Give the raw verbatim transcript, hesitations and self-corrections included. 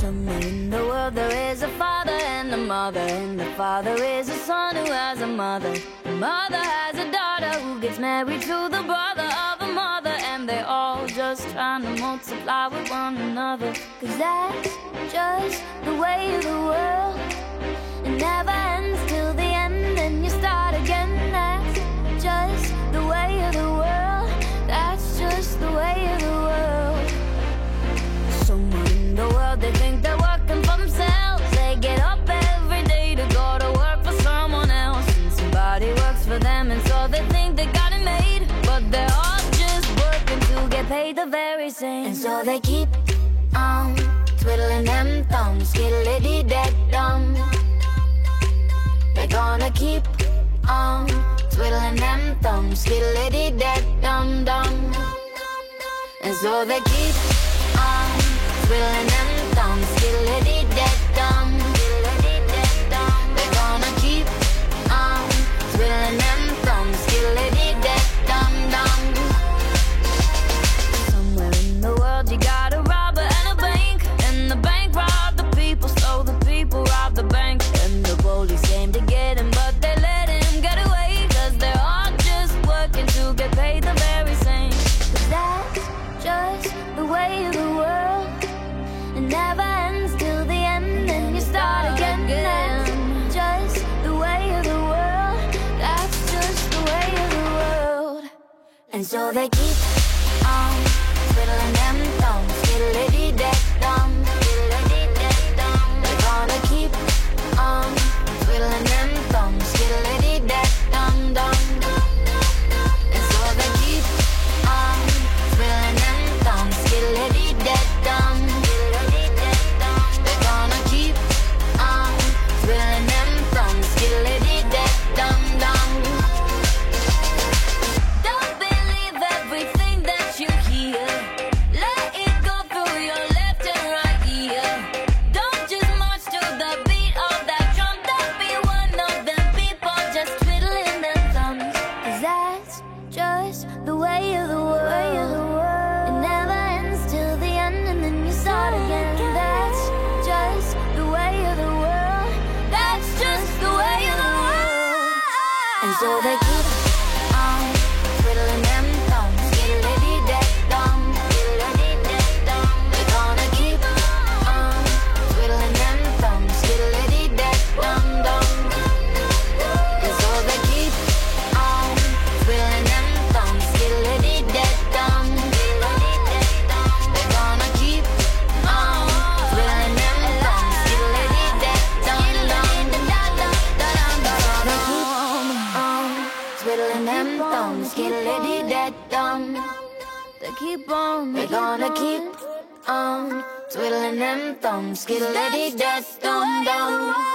Somewhere in the world there is a father and a mother, and the father is a son who has a mother. The mother has a daughter who gets married to the brother of a mother, and they're all just trying to multiply with one another. Cause that's just the way of the world. It never ends till the end and you start again. That's just the way of the world. That's just the way of the world. Somewhere in the world they think they're working for themselves. They get up every day to go to work for someone else, and somebody works for them, and so they think they got it made. But they're all just working to get paid the very same. And so they keep on twiddling them thumbs, skiddly-dee-dee-dum. They're gonna keep on twiddling them thumbs, skiddly-dee-dee-dum-dum. And so they keep on twiddling them thumbs, skiddly-dee-dee-dum. They're gonna keep on twiddling them thumbs, skiddly-dee-dee-dum-dum. Somewhere in the world you got a robber and a bank, and the bank robbed the people, so the people robbed the bank. And the police came to get him, but they let him get away, cause they're all just working to get paid the very same. Cause that's just the way of the world. It never ends till the end and you start again. That's just the way of the world. That's just the way of the world. And so they keep on twiddling them thumbs, skiddly-dee-dee-dum. They're gonna keep on twiddling them thumbs, skiddly-dee-dee-dum-dum. And so they keep on twiddling them thumbs, skiddly-dee-dee-dum. They're gonna keep on twiddling them thumbs, skiddly-dee-dee-dum-dum. Don't believe everything that you hear. Let it go through your left and right ear. Don't just march to the beat of that drum. Don't be one of them people just twiddling them thumbs. Cause that's just the way of the world. It never ends till the end and then you start again. That's just the way of the world. That's just the way of the world. And so they keep on twiddling them thumbs, skiddly-dee-dee-dum. They're gonna keep on twiddling them thumbs, skiddly-dee-dee-dum-dum. And so they keep on twiddling them thumbs, skiddly-dee-dee-dum. They're gonna keep on twiddling them thumbs, skiddly-dee-dee-dum. They keep on, they're gonna keep on twiddling them thumbs, skiddly-dee-dee-dum-dum.